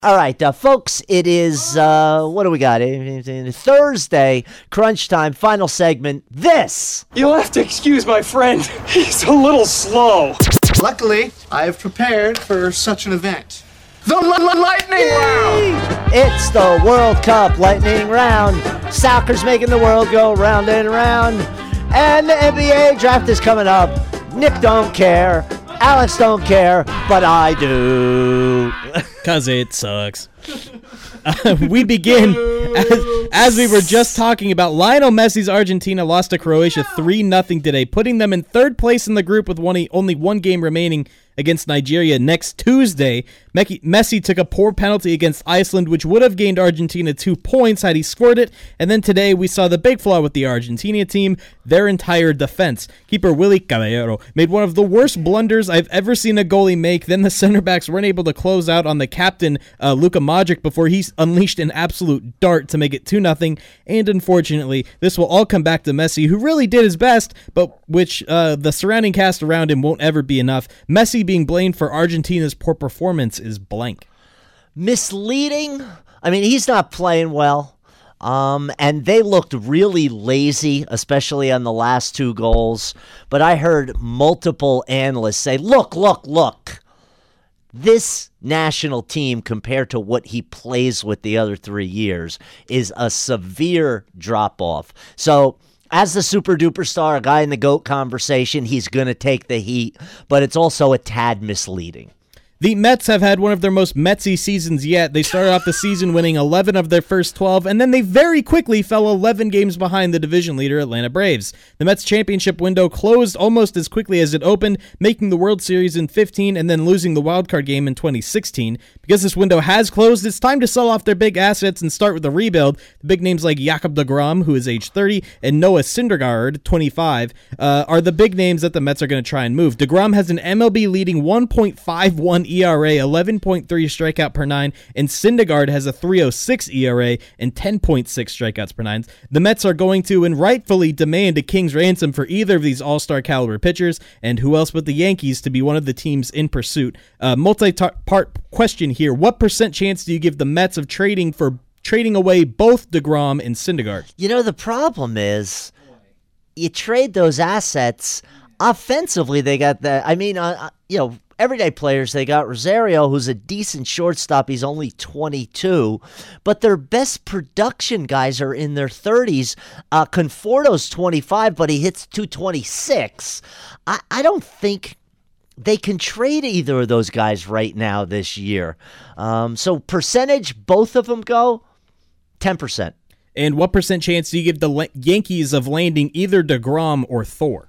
All right, folks, it is, what do we got? Thursday, crunch time, final segment. This. You'll have to excuse my friend. He's a little slow. Luckily, I have prepared for such an event. The Lightning Round! It's the World Cup Lightning Round. Soccer's making the world go round and round. And the NBA draft is coming up. Nick don't care. Alex don't care, but I do. Because it sucks. We begin, as we were just talking about, Lionel Messi's Argentina lost to Croatia 3-0 today, putting them in third place in the group with only one game remaining against Nigeria next Tuesday. Messi took a poor penalty against Iceland, which would have gained Argentina 2 points had he scored it. And then today we saw the big flaw with the Argentina team, their entire defense. Keeper Willy Caballero made one of the worst blunders I've ever seen a goalie make. Then the center backs weren't able to close out on the captain, Luka Modric, before he unleashed an absolute dart to make it 2-0. And unfortunately, this will all come back to Messi, who really did his best, but which the surrounding cast around him won't ever be enough. Messi being blamed for Argentina's poor performance is blank. Misleading? I mean, he's not playing well. And they looked really lazy, especially on the last 2 goals. But I heard multiple analysts say, look. This national team, compared to what he plays with the other 3 years, is a severe drop-off. So, as the super-duper star, a guy in the GOAT conversation, he's going to take the heat, but it's also a tad misleading. The Mets have had one of their most Metsy seasons yet. They started off the season winning 11 of their first 12, and then they very quickly fell 11 games behind the division leader, Atlanta Braves. The Mets championship window closed almost as quickly as it opened, making the World Series in 2015 and then losing the wildcard game in 2016. Because this window has closed, it's time to sell off their big assets and start with a rebuild. The big names like Jacob deGrom, who is age 30, and Noah Syndergaard, 25, are the big names that the Mets are going to try and move. deGrom has an MLB-leading 1.51 ERA, 11.3 strikeout per 9, and Syndergaard has a 3.06 ERA and 10.6 strikeouts per 9. The Mets are going to and rightfully demand a king's ransom for either of these all-star caliber pitchers, and who else but the Yankees to be one of the teams in pursuit. Multi-part question here. What % chance do you give the Mets of trading away both deGrom and Syndergaard? You know, the problem is you trade those assets. Offensively, they got that. I mean, everyday players, they got Rosario, who's a decent shortstop. He's only 22, but their best production guys are in their 30s. Conforto's 25, but he hits 226. I don't think they can trade either of those guys right now this year. So percentage, both of them go 10%. And what % chance do you give the Yankees of landing either deGrom or Thor?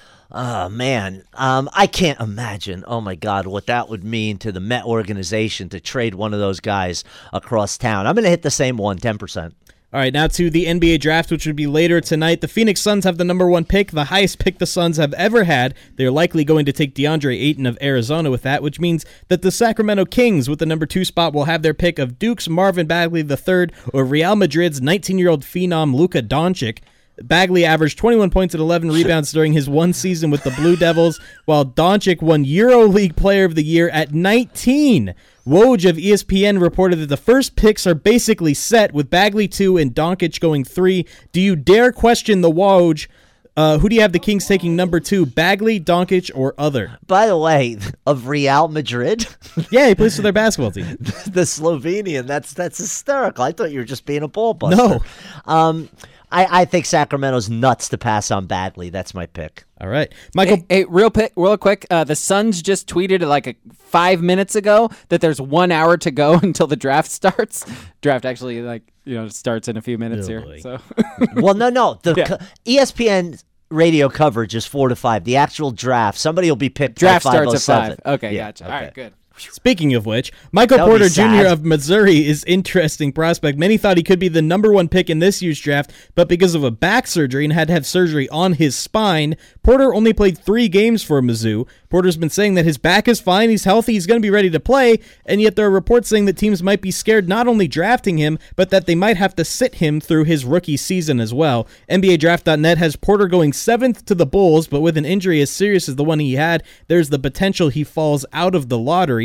Oh, man, I can't imagine, oh my God, what that would mean to the Met organization to trade one of those guys across town. I'm going to hit the same one, 10%. All right, now to the NBA draft, which would be later tonight. The Phoenix Suns have the number 1 pick, the highest pick the Suns have ever had. They're likely going to take DeAndre Ayton of Arizona with that, which means that the Sacramento Kings with the number 2 spot will have their pick of Duke's Marvin Bagley III or Real Madrid's 19-year-old phenom Luka Doncic. Bagley averaged 21 points and 11 rebounds during his one season with the Blue Devils, while Doncic won EuroLeague Player of the Year at 19. Woj of ESPN reported that the first picks are basically set, with Bagley 2 and Doncic going 3. Do you dare question the Woj? Who do you have the Kings taking number 2, Bagley, Doncic, or other? By the way, of Real Madrid? Yeah, he plays for their basketball team. The Slovenian, that's hysterical. I thought you were just being a ball buster. No. I think Sacramento's nuts to pass on Bagley. That's my pick. All right. Michael. Hey, real quick. The Suns just tweeted like 5 minutes ago that there's 1 hour to go until the draft starts. Draft actually starts in a few minutes here. So. Well, no. The ESPN radio coverage is 4 to 5. The actual draft, somebody will be picked. Draft by starts at 5. 5:07. Okay, gotcha. Okay. All right, good. Speaking of which, Michael Porter Jr. of Missouri is interesting prospect. Many thought he could be the number 1 pick in this year's draft, but because of a back surgery and had to have surgery on his spine, Porter only played 3 games for Mizzou. Porter's been saying that his back is fine, he's healthy, he's going to be ready to play, and yet there are reports saying that teams might be scared not only drafting him, but that they might have to sit him through his rookie season as well. NBADraft.net has Porter going 7th to the Bulls, but with an injury as serious as the one he had, there's the potential he falls out of the lottery.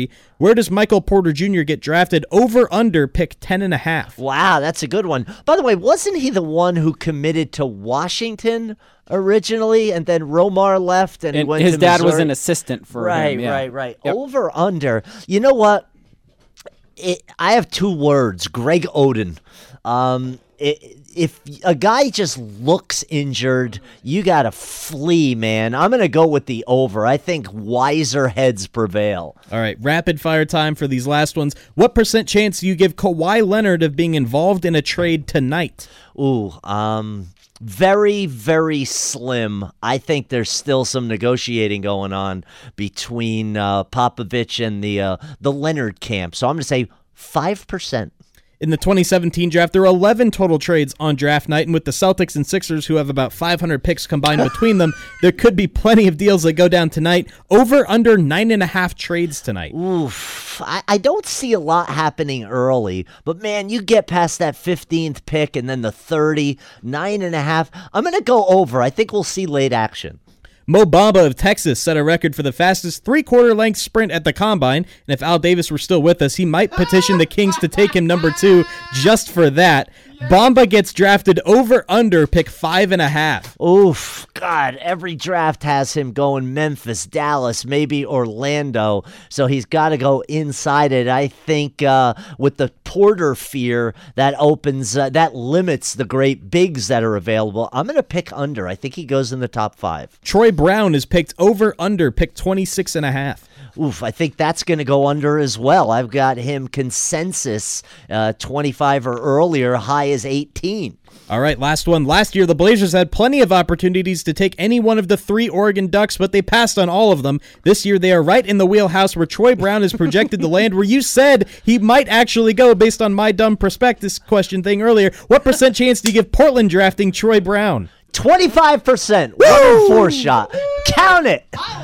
3. Where does Michael Porter Jr. get drafted? Over under pick 10.5. Wow, that's a good one. By the way, wasn't he the one who committed to Washington originally, and then Romar left and he went his to dad Missouri? was an assistant for him. Yeah. Right. Yep. Over under. You know what? I have 2 words. Greg Oden. If a guy just looks injured, you got to flee, man. I'm going to go with the over. I think wiser heads prevail. All right, rapid fire time for these last ones. What % chance do you give Kawhi Leonard of being involved in a trade tonight? Ooh, very, very slim. I think there's still some negotiating going on between Popovich and the Leonard camp. So I'm going to say 5%. In the 2017 draft, there were 11 total trades on draft night, and with the Celtics and Sixers, who have about 500 picks combined between them, there could be plenty of deals that go down tonight. Over under 9.5 trades tonight. Oof, I don't see a lot happening early, but man, you get past that 15th pick and then the 30, 9.5. I'm going to go over. I think we'll see late action. Mo Bamba of Texas set a record for the fastest 3/4 length sprint at the Combine, and if Al Davis were still with us, he might petition the Kings to take him number 2 just for that. Bamba gets drafted over under pick 5.5. Oof, God, every draft has him going Memphis, Dallas, maybe Orlando, so he's got to go inside it. I think with the Porter fear, that limits the great bigs that are available. I'm going to pick under. I think he goes in the top 5. Troy Brown is picked over under pick 26.5. Oof, I think that's going to go under as well. I've got him consensus 25 or earlier, high as 18. All right, last one. Last year, the Blazers had plenty of opportunities to take any one of the 3 Oregon Ducks, but they passed on all of them. This year, they are right in the wheelhouse where Troy Brown is projected to land, where you said he might actually go based on my dumb prospectus question thing earlier. What % chance do you give Portland drafting Troy Brown? 25%. 1 in 4 shot. Count it.